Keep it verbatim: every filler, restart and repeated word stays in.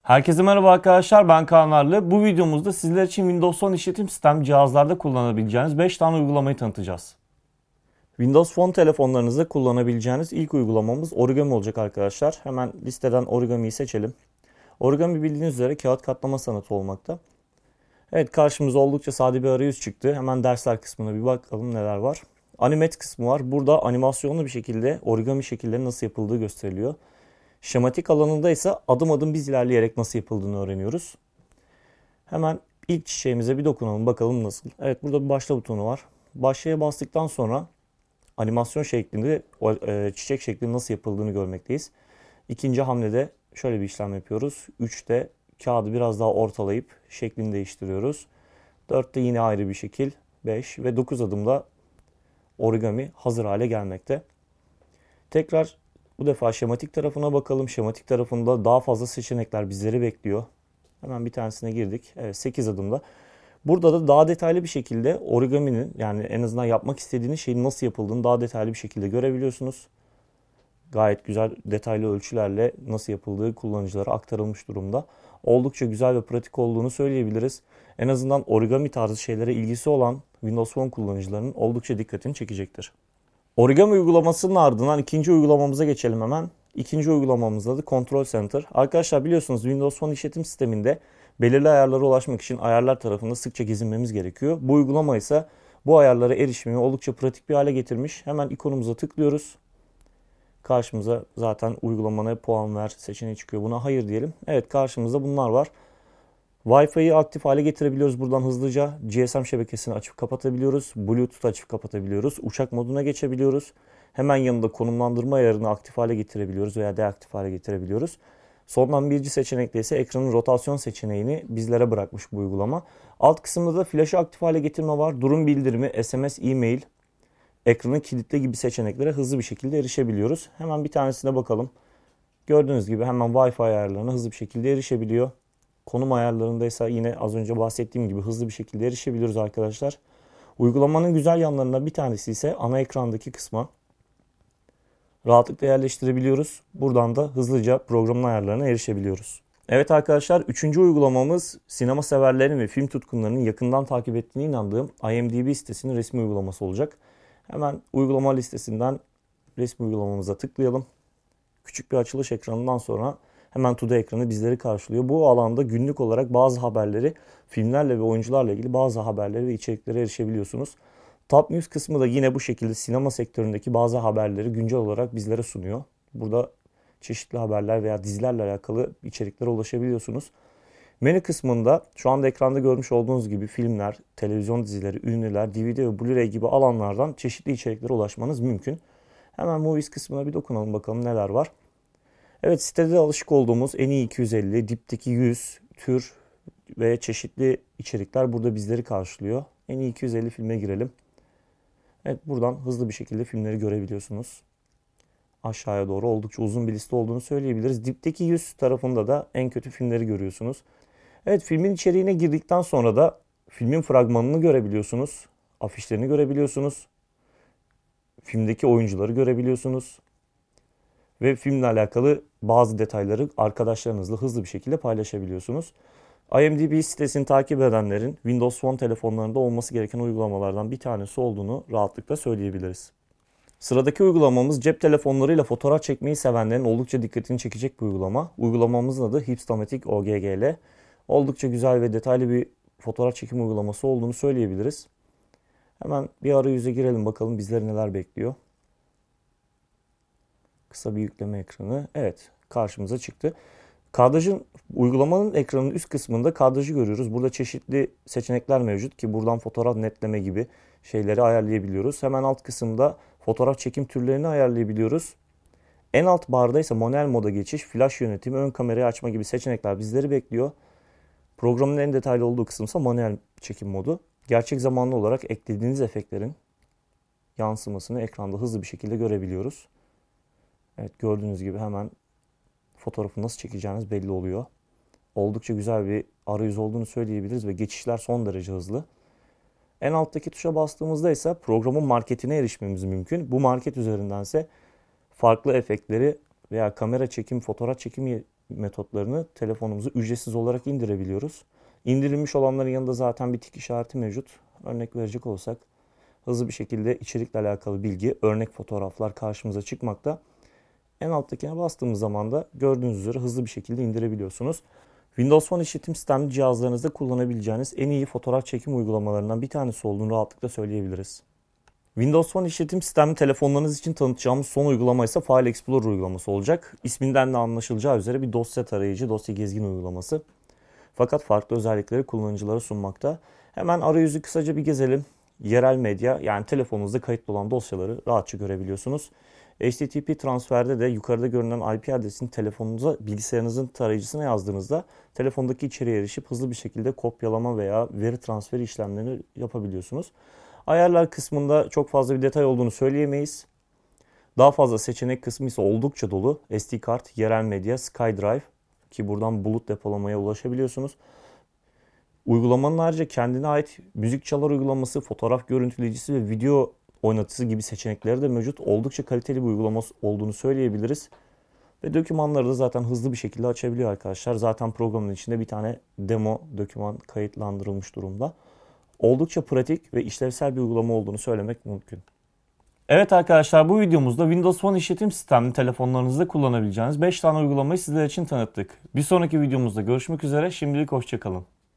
Herkese merhaba arkadaşlar, ben Kaan Arlı. Bu videomuzda sizler için Windows on işletim sistem cihazlarda kullanabileceğiniz beş tane uygulamayı tanıtacağız. Windows Phone telefonlarınızda kullanabileceğiniz ilk uygulamamız Origami olacak arkadaşlar. Hemen listeden Origami'yi seçelim. Origami bildiğiniz üzere kağıt katlama sanatı olmakta. Evet, karşımıza oldukça sade bir arayüz çıktı. Hemen dersler kısmına bir bakalım neler var. Animate kısmı var. Burada animasyonlu bir şekilde origami şekilleri nasıl yapıldığı gösteriliyor. Şematik alanında ise adım adım biz ilerleyerek nasıl yapıldığını öğreniyoruz. Hemen ilk çiçeğimize bir dokunalım bakalım nasıl. Evet, burada bir başla butonu var. Başlaya bastıktan sonra animasyon şeklinde e, çiçek şeklinde nasıl yapıldığını görmekteyiz. İkinci hamlede şöyle bir işlem yapıyoruz. üçte kağıdı biraz daha ortalayıp şeklini değiştiriyoruz. dörtte yine ayrı bir şekil. beş ve dokuz adımda origami hazır hale gelmekte. Tekrar bu defa şematik tarafına bakalım. Şematik tarafında daha fazla seçenekler bizleri bekliyor. Hemen bir tanesine girdik. Evet, sekiz adımda. Burada da daha detaylı bir şekilde origaminin, yani en azından yapmak istediğiniz şeyin nasıl yapıldığını daha detaylı bir şekilde görebiliyorsunuz. Gayet güzel detaylı ölçülerle nasıl yapıldığı kullanıcılara aktarılmış durumda. Oldukça güzel ve pratik olduğunu söyleyebiliriz. En azından origami tarzı şeylere ilgisi olan Windows Phone kullanıcılarının oldukça dikkatini çekecektir. Origami uygulamasının ardından ikinci uygulamamıza geçelim hemen. İkinci uygulamamızda da Control Center. Arkadaşlar biliyorsunuz Windows Phone işletim sisteminde belirli ayarlara ulaşmak için ayarlar tarafında sıkça gezinmemiz gerekiyor. Bu uygulama ise bu ayarlara erişimi oldukça pratik bir hale getirmiş. Hemen ikonumuza tıklıyoruz. Karşımıza zaten uygulamana puan ver seçeneği çıkıyor. Buna hayır diyelim. Evet, karşımızda bunlar var. Wi-Fi'yi aktif hale getirebiliyoruz buradan hızlıca. G S M şebekesini açıp kapatabiliyoruz. Bluetooth açıp kapatabiliyoruz. Uçak moduna geçebiliyoruz. Hemen yanında konumlandırma ayarını aktif hale getirebiliyoruz veya deaktif hale getirebiliyoruz. Sondan birinci seçenekte ise ekranın rotasyon seçeneğini bizlere bırakmış bu uygulama. Alt kısımda da flaşı aktif hale getirme var. Durum bildirimi, S M S, e-mail, ekranı kilitle gibi seçeneklere hızlı bir şekilde erişebiliyoruz. Hemen bir tanesine bakalım. Gördüğünüz gibi hemen Wi-Fi ayarlarına hızlı bir şekilde erişebiliyor. Konum ayarlarındaysa yine az önce bahsettiğim gibi hızlı bir şekilde erişebiliyoruz arkadaşlar. Uygulamanın güzel yanlarından bir tanesi ise ana ekrandaki kısma rahatlıkla yerleştirebiliyoruz. Buradan da hızlıca programın ayarlarına erişebiliyoruz. Evet arkadaşlar, üçüncü uygulamamız sinema severlerin ve film tutkunlarının yakından takip ettiğine inandığım IMDb sitesinin resmi uygulaması olacak. Hemen uygulama listesinden resmi uygulamamıza tıklayalım. Küçük bir açılış ekranından sonra hemen Today ekranı bizleri karşılıyor. Bu alanda günlük olarak bazı haberleri, filmlerle ve oyuncularla ilgili bazı haberleri ve içeriklere erişebiliyorsunuz. Top News kısmı da yine bu şekilde sinema sektöründeki bazı haberleri güncel olarak bizlere sunuyor. Burada çeşitli haberler veya dizilerle alakalı içeriklere ulaşabiliyorsunuz. Menü kısmında şu anda ekranda görmüş olduğunuz gibi filmler, televizyon dizileri, ünlüler, D V D ve Blu-ray gibi alanlardan çeşitli içeriklere ulaşmanız mümkün. Hemen Movies kısmına bir dokunalım bakalım neler var. Evet, sitede alışık olduğumuz en iyi iki yüz elli, dipteki yüz tür ve çeşitli içerikler burada bizleri karşılıyor. En iyi iki yüz elli filme girelim. Evet, buradan hızlı bir şekilde filmleri görebiliyorsunuz. Aşağıya doğru oldukça uzun bir liste olduğunu söyleyebiliriz. Dipteki yüz tarafında da en kötü filmleri görüyorsunuz. Evet, filmin içeriğine girdikten sonra da filmin fragmanını görebiliyorsunuz. Afişlerini görebiliyorsunuz. Filmdeki oyuncuları görebiliyorsunuz. Ve filmle alakalı bazı detayları arkadaşlarınızla hızlı bir şekilde paylaşabiliyorsunuz. IMDb sitesini takip edenlerin Windows Phone telefonlarında olması gereken uygulamalardan bir tanesi olduğunu rahatlıkla söyleyebiliriz. Sıradaki uygulamamız cep telefonlarıyla fotoğraf çekmeyi sevenlerin oldukça dikkatini çekecek bir uygulama. Uygulamamızın adı Hipstamatic O G G L. Oldukça güzel ve detaylı bir fotoğraf çekim uygulaması olduğunu söyleyebiliriz. Hemen bir arayüze girelim bakalım bizleri neler bekliyor. Kısa bir yükleme ekranı. Evet, karşımıza çıktı. Kadrajın, uygulamanın ekranının üst kısmında kadrajı görüyoruz. Burada çeşitli seçenekler mevcut ki buradan fotoğraf netleme gibi şeyleri ayarlayabiliyoruz. Hemen alt kısımda fotoğraf çekim türlerini ayarlayabiliyoruz. En alt barda ise manuel moda geçiş, flash yönetimi, ön kamerayı açma gibi seçenekler bizleri bekliyor. Programın en detaylı olduğu kısım ise manuel çekim modu. Gerçek zamanlı olarak eklediğiniz efektlerin yansımasını ekranda hızlı bir şekilde görebiliyoruz. Evet, gördüğünüz gibi hemen fotoğrafı nasıl çekeceğiniz belli oluyor. Oldukça güzel bir arayüz olduğunu söyleyebiliriz ve geçişler son derece hızlı. En alttaki tuşa bastığımızda ise programın marketine erişmemiz mümkün. Bu market üzerindense farklı efektleri veya kamera çekim, fotoğraf çekimi metotlarını telefonumuza ücretsiz olarak indirebiliyoruz. İndirilmiş olanların yanında zaten bir tik işareti mevcut. Örnek verecek olsak hızlı bir şekilde içerikle alakalı bilgi, örnek fotoğraflar karşımıza çıkmakta. En alttakine bastığımız zaman da gördüğünüz üzere hızlı bir şekilde indirebiliyorsunuz. Windows Phone işletim sistemli cihazlarınızda kullanabileceğiniz en iyi fotoğraf çekim uygulamalarından bir tanesi olduğunu rahatlıkla söyleyebiliriz. Windows Phone işletim sistemli telefonlarınız için tanıtacağımız son uygulama ise File Explorer uygulaması olacak. İsminden de anlaşılacağı üzere bir dosya tarayıcı, dosya gezgin uygulaması. Fakat farklı özellikleri kullanıcılara sunmakta. Hemen arayüzü kısaca bir gezelim. Yerel medya, yani telefonunuzda kayıtlı olan dosyaları rahatça görebiliyorsunuz. H T T P transferde de yukarıda görünen I P adresini telefonunuza, bilgisayarınızın tarayıcısına yazdığınızda telefondaki içeriğe erişip hızlı bir şekilde kopyalama veya veri transferi işlemlerini yapabiliyorsunuz. Ayarlar kısmında çok fazla bir detay olduğunu söyleyemeyiz. Daha fazla seçenek kısmı ise oldukça dolu. S D kart, yerel medya, SkyDrive ki buradan bulut depolamaya ulaşabiliyorsunuz. Uygulamanın ayrıca kendine ait müzik çalar uygulaması, fotoğraf görüntüleyicisi ve video oynatıcısı gibi seçenekleri de mevcut. Oldukça kaliteli bir uygulama olduğunu söyleyebiliriz. Ve dokümanları da zaten hızlı bir şekilde açabiliyor arkadaşlar. Zaten programın içinde bir tane demo doküman kayıtlandırılmış durumda. Oldukça pratik ve işlevsel bir uygulama olduğunu söylemek mümkün. Evet arkadaşlar, bu videomuzda Windows Phone işletim sistemli telefonlarınızda kullanabileceğiniz beş tane uygulamayı sizler için tanıttık. Bir sonraki videomuzda görüşmek üzere. Şimdilik hoşça kalın.